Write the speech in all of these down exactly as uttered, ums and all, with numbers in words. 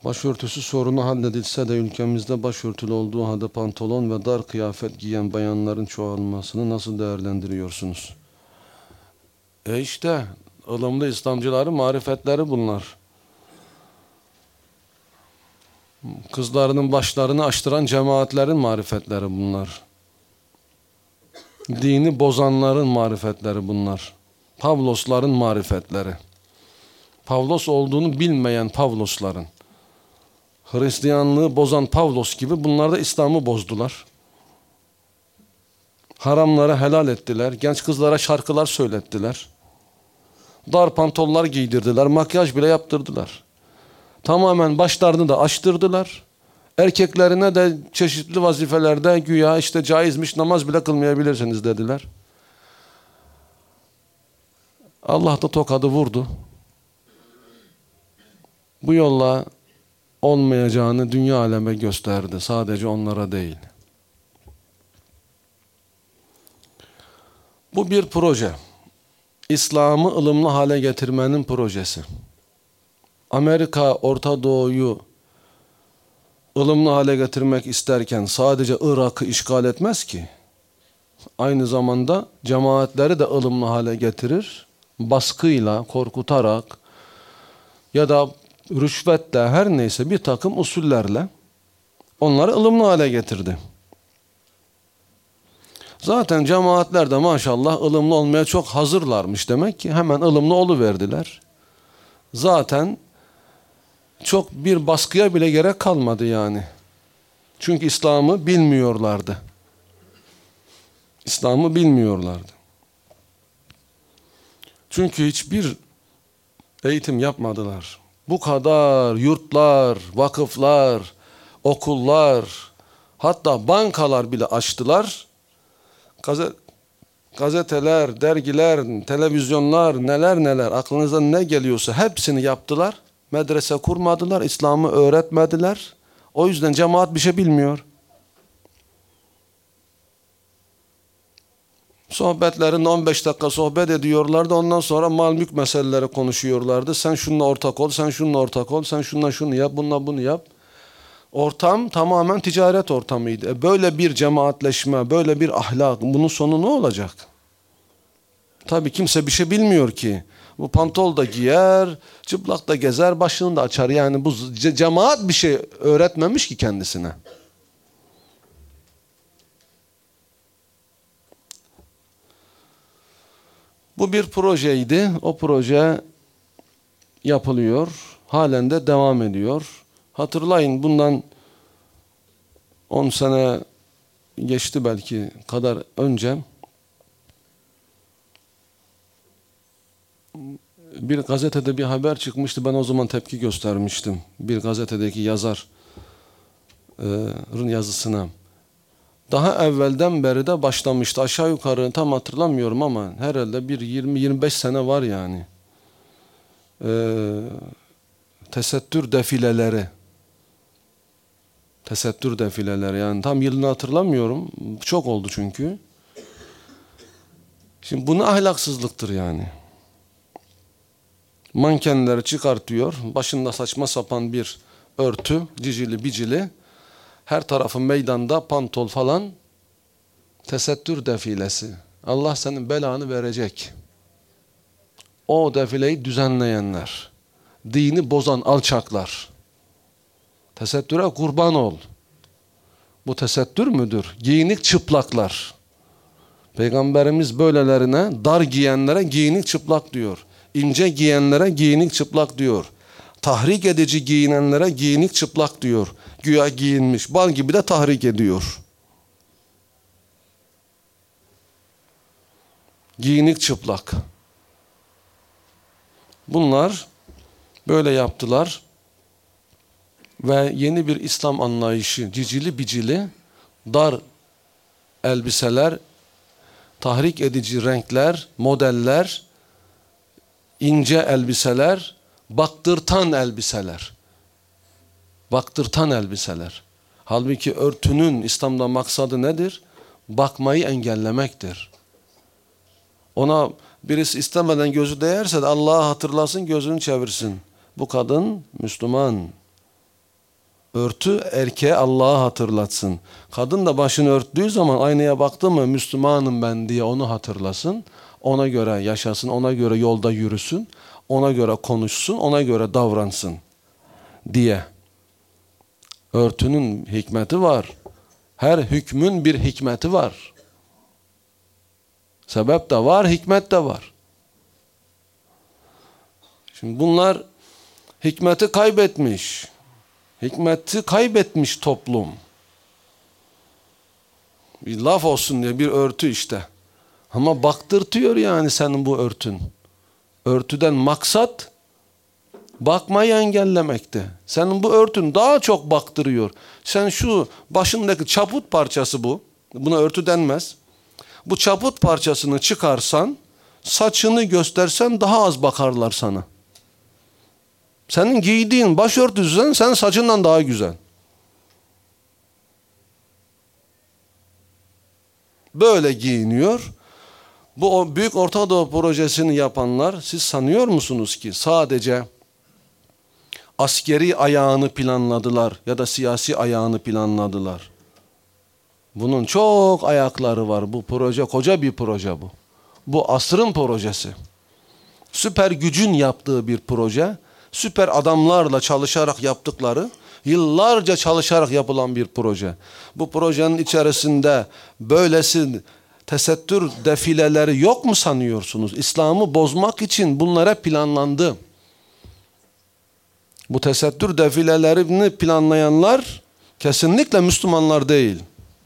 Başörtüsü sorunu halledilse de ülkemizde başörtülü olduğu halde pantolon ve dar kıyafet giyen bayanların çoğalmasını nasıl değerlendiriyorsunuz? E işte ılımlı İslamcıların marifetleri bunlar. Kızlarının başlarını açtıran cemaatlerin marifetleri bunlar. Dini bozanların marifetleri bunlar. Pavlosların marifetleri. Pavlos olduğunu bilmeyen Pavlosların. Hristiyanlığı bozan Pavlos gibi bunlar da İslam'ı bozdular. Haramları helal ettiler. Genç kızlara şarkılar söylettiler. Dar pantollar giydirdiler. Makyaj bile yaptırdılar. Tamamen başlarını da açtırdılar. Erkeklerine de çeşitli vazifelerde güya işte caizmiş, namaz bile kılmayabilirsiniz dediler. Allah da tokadı vurdu. Bu yolla olmayacağını dünya aleme gösterdi. Sadece onlara değil. Bu bir proje. İslam'ı ılımlı hale getirmenin projesi. Amerika Orta Doğu'yu ılımlı hale getirmek isterken sadece Irak'ı işgal etmez ki. Aynı zamanda cemaatleri de ılımlı hale getirir. Baskıyla, korkutarak ya da rüşvetle her neyse bir takım usullerle onları ılımlı hale getirdi. Zaten cemaatler de maşallah ılımlı olmaya çok hazırlarmış demek ki hemen ılımlı oluverdiler. Zaten çok bir baskıya bile gerek kalmadı yani. Çünkü İslam'ı bilmiyorlardı. İslam'ı bilmiyorlardı. Çünkü hiçbir eğitim yapmadılar. Bu kadar yurtlar, vakıflar, okullar, hatta bankalar bile açtılar. Gazet, gazeteler, dergiler, televizyonlar, neler neler aklınıza ne geliyorsa hepsini yaptılar. Medrese kurmadılar, İslam'ı öğretmediler. O yüzden cemaat bir şey bilmiyor. Sohbetlerinde on beş dakika sohbet ediyorlardı. Ondan sonra mal mülk meseleleri konuşuyorlardı. Sen şununla ortak ol, sen şununla ortak ol, sen şununla şunu yap, bununla bunu yap. Ortam tamamen ticaret ortamıydı. E böyle bir cemaatleşme, böyle bir ahlak, bunun sonu ne olacak? Tabii kimse bir şey bilmiyor ki. Bu pantol da giyer, çıplak da gezer, başını da açar. Yani bu ce cemaat bir şey öğretmemiş ki kendisine. Bu bir projeydi. O proje yapılıyor. Halen de devam ediyor. Hatırlayın bundan on sene geçti belki kadar önce bir gazetede bir haber çıkmıştı. Ben o zaman tepki göstermiştim. Bir gazetedeki yazarın yazısına. Daha evvelden beri de başlamıştı. Aşağı yukarı tam hatırlamıyorum ama herhalde bir yirmi yirmi beş sene var yani. Ee, tesettür defileleri. Tesettür defileleri yani tam yılını hatırlamıyorum. Çok oldu çünkü. Şimdi bu ne ahlaksızlıktır yani. Mankenleri çıkartıyor. Başında saçma sapan bir örtü. Cicili bicili. Her tarafı meydanda pantol falan. Tesettür defilesi. Allah senin belanı verecek. O defileyi düzenleyenler. Dini bozan alçaklar. Tesettüre kurban ol. Bu tesettür müdür? Giyinik çıplaklar. Peygamberimiz böylelerine dar giyenlere giyinik çıplak diyor. İnce giyenlere giyinik çıplak diyor. Tahrik edici giyinenlere giyinik çıplak diyor. Güya giyinmiş. Bal gibi de tahrik ediyor. Giyinik çıplak. Bunlar böyle yaptılar. Ve yeni bir İslam anlayışı, cicili bicili, dar elbiseler, tahrik edici renkler, modeller, ince elbiseler, baktırtan elbiseler. Baktırtan elbiseler. Halbuki örtünün İslam'da maksadı nedir? Bakmayı engellemektir. Ona birisi istemeden gözü değerse de Allah'ı hatırlasın, gözünü çevirsin. Bu kadın Müslüman. Örtü erkeğe Allah'ı hatırlatsın. Kadın da başını örttüğü zaman aynaya baktı mı Müslümanım ben diye onu hatırlasın. Ona göre yaşasın, ona göre yolda yürüsün, ona göre konuşsun, ona göre davransın diye. Örtünün hikmeti var. Her hükmün bir hikmeti var. Sebep de var, hikmet de var. Şimdi bunlar hikmeti kaybetmiş. Hikmeti kaybetmiş toplum. Bir laf olsun diye bir örtü işte. Ama baktırtıyor yani senin bu örtün. Örtüden maksat bakmayı engellemekte. Senin bu örtün daha çok baktırıyor. Sen şu başındaki çaput parçası bu. Buna örtü denmez. Bu çaput parçasını çıkarsan, saçını göstersen daha az bakarlar sana. Senin giydiğin başörtüsü senin saçından daha güzel. Böyle giyiniyor. Bu o Büyük Orta Doğu projesini yapanlar, siz sanıyor musunuz ki sadece askeri ayağını planladılar ya da siyasi ayağını planladılar? Bunun çok ayakları var. Bu proje koca bir proje bu. Bu asrın projesi. Süper gücün yaptığı bir proje. Süper adamlarla çalışarak yaptıkları, yıllarca çalışarak yapılan bir proje. Bu projenin içerisinde böylesi tesettür defileleri yok mu sanıyorsunuz? İslam'ı bozmak için bunlara planlandı. Bu tesettür defilelerini planlayanlar kesinlikle Müslümanlar değil.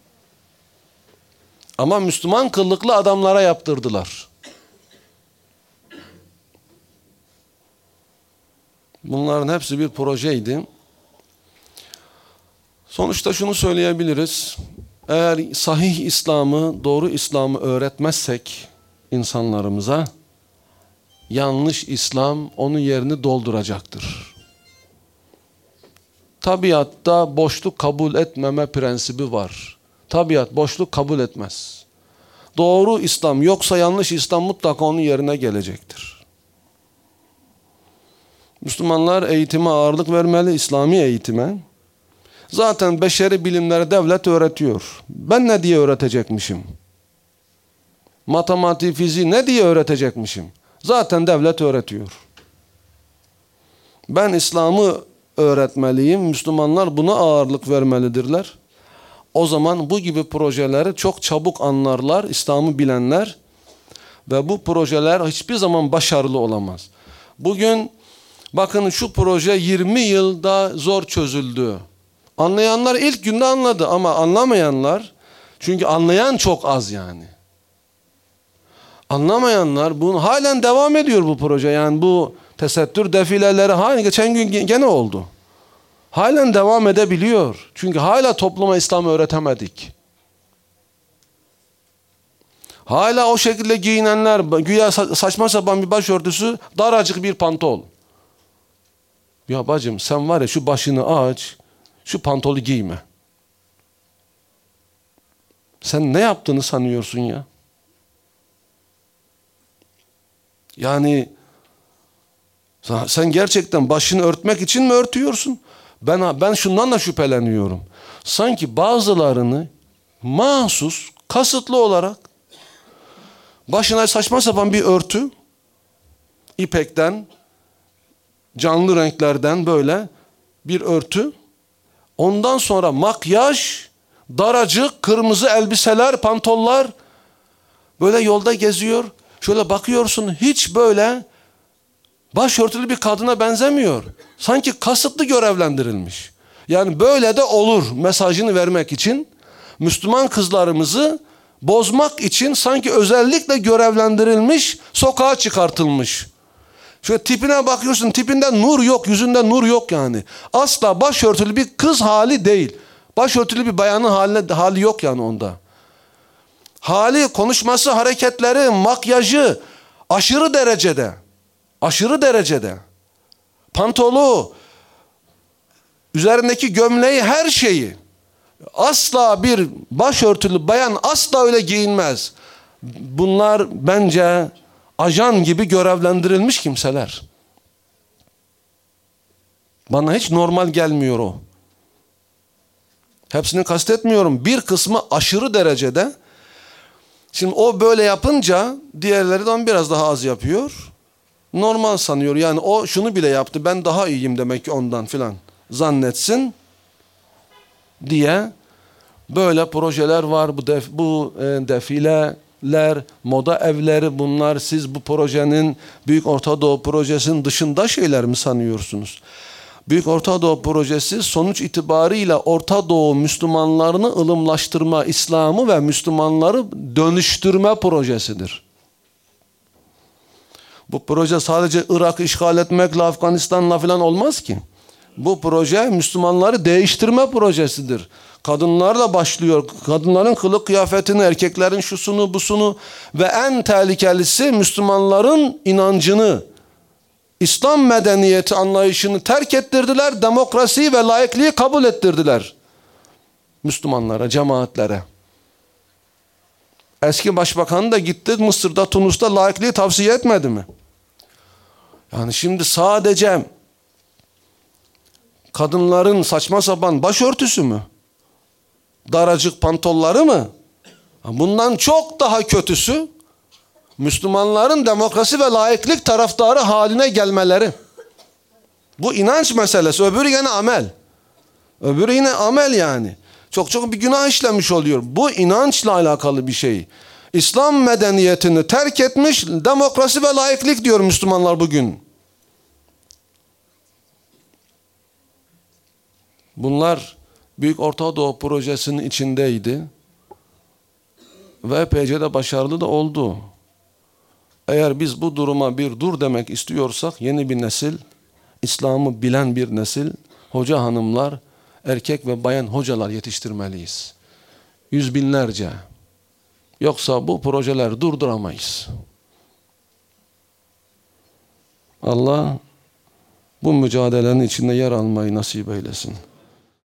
Ama Müslüman kıllıklı adamlara yaptırdılar. Bunların hepsi bir projeydi. Sonuçta şunu söyleyebiliriz. Eğer sahih İslam'ı, doğru İslam'ı öğretmezsek insanlarımıza, yanlış İslam onun yerini dolduracaktır. Tabiatta boşluk kabul etmeme prensibi var. Tabiat boşluk kabul etmez. Doğru İslam yoksa yanlış İslam mutlaka onun yerine gelecektir. Müslümanlar eğitime ağırlık vermeli, İslami eğitime. Zaten beşeri bilimleri devlet öğretiyor. Ben ne diye öğretecekmişim? Matematik, fiziği ne diye öğretecekmişim? Zaten devlet öğretiyor. Ben İslam'ı öğretmeliyim. Müslümanlar buna ağırlık vermelidirler. O zaman bu gibi projeleri çok çabuk anlarlar, İslam'ı bilenler. Ve bu projeler hiçbir zaman başarılı olamaz. Bugün bakın şu proje yirmi yılda zor çözüldü. Anlayanlar ilk günde anladı ama anlamayanlar, çünkü anlayan çok az yani. Anlamayanlar, bunu halen devam ediyor bu proje. Yani bu tesettür defileleri halen geçen gün gene oldu. Halen devam edebiliyor. Çünkü hala topluma İslam öğretemedik. Hala o şekilde giyinenler, güya saçma sapan bir başörtüsü, daracık bir pantol. Ya bacım sen var ya şu başını aç, şu pantolu giyme. Sen ne yaptığını sanıyorsun ya? Yani sen gerçekten başını örtmek için mi örtüyorsun? Ben ben şundan da şüpheleniyorum. Sanki bazılarını mahsus, kasıtlı olarak başına saçma sapan bir örtü, ipekten, canlı renklerden böyle bir örtü, ondan sonra makyaj, daracık, kırmızı elbiseler, pantollar, böyle yolda geziyor. Şöyle bakıyorsun, hiç böyle başörtülü bir kadına benzemiyor. Sanki kasıtlı görevlendirilmiş. Yani böyle de olur mesajını vermek için, Müslüman kızlarımızı bozmak için sanki özellikle görevlendirilmiş, sokağa çıkartılmış. Şöyle tipine bakıyorsun, tipinde nur yok, yüzünde nur yok yani. Asla başörtülü bir kız hali değil. Başörtülü bir bayanın hali, hali yok yani onda. Hali, konuşması, hareketleri, makyajı aşırı derecede. Aşırı derecede. Pantolu, üzerindeki gömleği, her şeyi. Asla bir başörtülü bayan asla öyle giyinmez. Bunlar bence ajan gibi görevlendirilmiş kimseler. Bana hiç normal gelmiyor o. Hepsini kastetmiyorum. Bir kısmı aşırı derecede. Şimdi o böyle yapınca diğerleri de biraz daha az yapıyor. Normal sanıyor. Yani o şunu bile yaptı. Ben daha iyiyim demek ki ondan filan zannetsin diye böyle projeler var. Bu def, bu e, defileler, moda evleri, bunlar siz bu projenin Büyük Orta Doğu Projesi'nin dışında şeyler mi sanıyorsunuz? Büyük Orta Doğu Projesi sonuç itibarıyla Orta Doğu Müslümanlarını ılımlaştırma, İslam'ı ve Müslümanları dönüştürme projesidir. Bu proje sadece Irak'ı işgal etmekle, Afganistan'la falan olmaz ki. Bu proje Müslümanları değiştirme projesidir. Kadınlarla başlıyor. Kadınların kılık kıyafetini, erkeklerin şusunu, busunu ve en tehlikelisi Müslümanların inancını, İslam medeniyeti anlayışını terk ettirdiler. Demokrasiyi ve laikliği kabul ettirdiler. Müslümanlara, cemaatlere. Eski başbakan da gitti Mısır'da, Tunus'ta laikliği tavsiye etmedi mi? Yani şimdi sadece kadınların saçma sapan başörtüsü mü? Daracık pantolları mı? Bundan çok daha kötüsü Müslümanların demokrasi ve laiklik taraftarı haline gelmeleri. Bu inanç meselesi. Öbürü yine amel. Öbürü yine amel yani. Çok çok bir günah işlemiş oluyor. Bu inançla alakalı bir şey. İslam medeniyetini terk etmiş, demokrasi ve laiklik diyor Müslümanlar bugün. Bunlar Büyük Orta Doğu Projesi'nin içindeydi. Ve epeyce de başarılı da oldu. Eğer biz bu duruma bir dur demek istiyorsak yeni bir nesil, İslam'ı bilen bir nesil, hoca hanımlar, erkek ve bayan hocalar yetiştirmeliyiz. Yüz binlerce. Yoksa bu projeler durduramayız. Allah bu mücadelenin içinde yer almayı nasip eylesin.